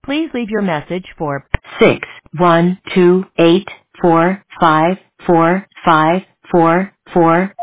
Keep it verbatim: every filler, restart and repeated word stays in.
Please leave your message for six one two eight four five four five four four